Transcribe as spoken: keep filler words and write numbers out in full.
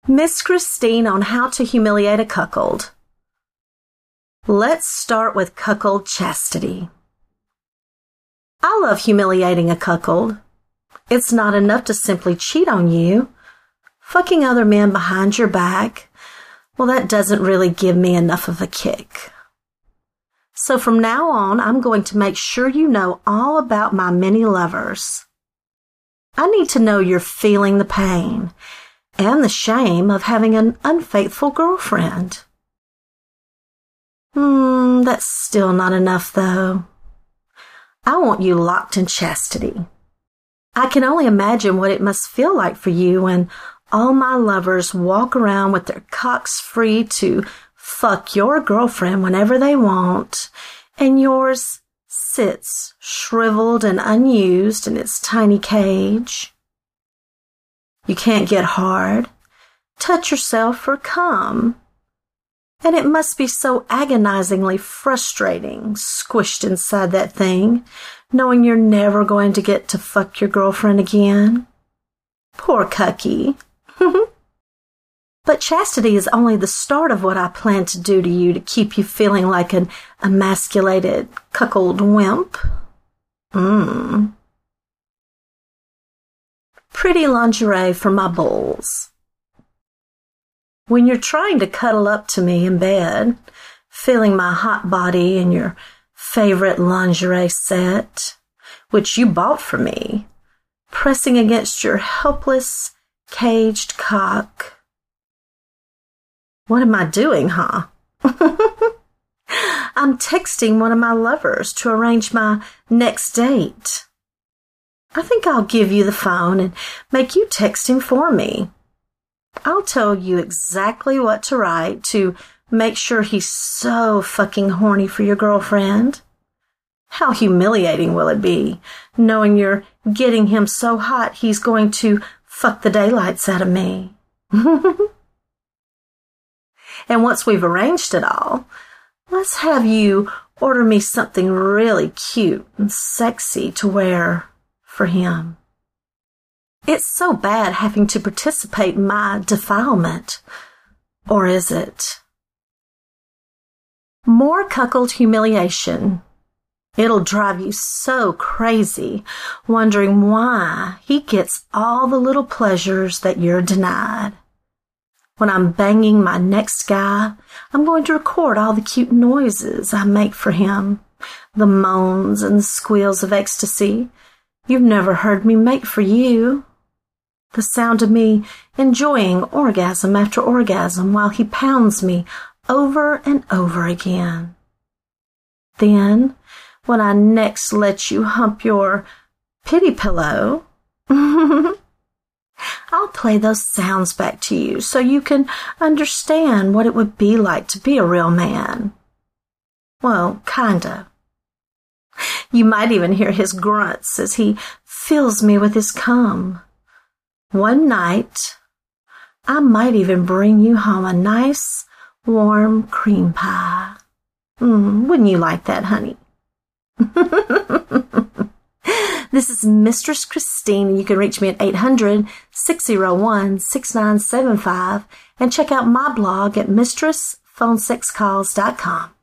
Miss Christine on how to humiliate a cuckold. Let's start with cuckold chastity. I love humiliating a cuckold. It's not enough to simply cheat on you. Fucking other men behind your back, well, that doesn't really give me enough of a kick. So from now on, I'm going to make sure you know all about my many lovers. I need to know you're feeling the pain and the shame of having an unfaithful girlfriend. Hmm, that's still not enough, though. I want you locked in chastity. I can only imagine what it must feel like for you when all my lovers walk around with their cocks free to fuck your girlfriend whenever they want, and yours sits shriveled and unused in its tiny cage. You can't get hard, touch yourself, or come. And it must be so agonizingly frustrating, squished inside that thing, knowing you're never going to get to fuck your girlfriend again. Poor cucky. But chastity is only the start of what I plan to do to you to keep you feeling like an emasculated, cuckold wimp. Mmm. Pretty lingerie for my bulls. When you're trying to cuddle up to me in bed, feeling my hot body in your favorite lingerie set, which you bought for me, pressing against your helpless, caged cock. What am I doing, huh? I'm texting one of my lovers to arrange my next date. I think I'll give you the phone and make you text him for me. I'll tell you exactly what to write to make sure he's so fucking horny for your girlfriend. How humiliating will it be, knowing you're getting him so hot he's going to fuck the daylights out of me. And once we've arranged it all, let's have you order me something really cute and sexy to wear for him. It's so bad having to participate in my defilement. Or is it? More cuckold humiliation. It'll drive you so crazy, wondering why he gets all the little pleasures that you're denied. When I'm banging my next guy, I'm going to record all the cute noises I make for him, the moans and the squeals of ecstasy you've never heard me make for you. The sound of me enjoying orgasm after orgasm while he pounds me over and over again. Then, when I next let you hump your pity pillow, I'll play those sounds back to you so you can understand what it would be like to be a real man. Well, kinda. You might even hear his grunts as he fills me with his cum. One night, I might even bring you home a nice, warm cream pie. Mm, wouldn't you like that, honey? This is Mistress Christine, and you can reach me at eight hundred, six oh one, six nine seven five and check out my blog at mistress phone sex calls dot com.